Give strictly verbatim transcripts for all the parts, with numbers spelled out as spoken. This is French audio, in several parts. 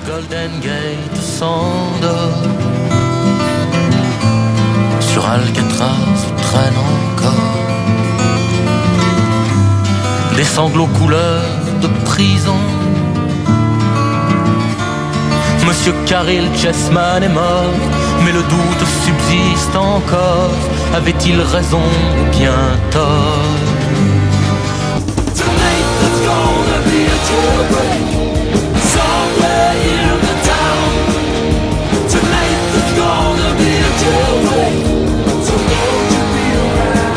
Golden Gate s'endort. Sur Alcatraz traîne encore des sanglots couleur de prison. Monsieur Caril Chessman est mort, mais le doute subsiste encore. Avait-il raison ou bien tort? Tonight there's gonna be a jailbreak somewhere in the town. Tonight there's gonna be a jailbreak, so won't you be around?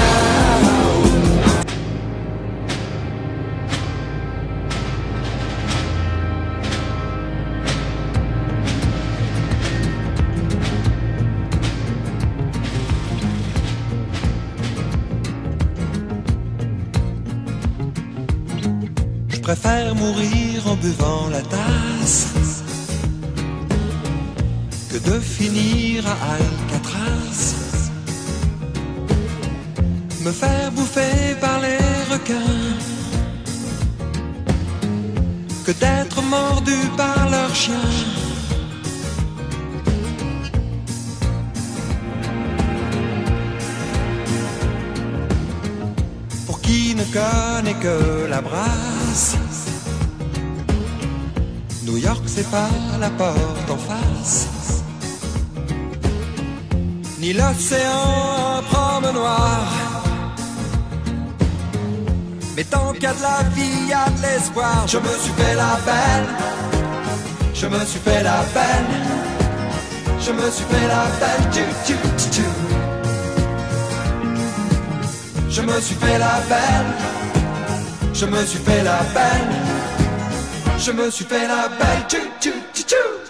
Je préfère mourir en buvant la tasse que de finir à Alcatraz, me faire bouffer par les requins, que d'être mordu par leurs chiens. Pour qui ne connaît que la brasse, New York c'est pas la porte en face, ni l'océan en promenoir. Mais tant qu'il y a de la vie, il y a de l'espoir. Je me suis fait la belle, je me suis fait la belle, je me suis fait la belle, tu, tu, tu, tu. Je me suis fait la belle, je me suis fait la belle, je me suis fait la belle, tu, tu, tu, tu.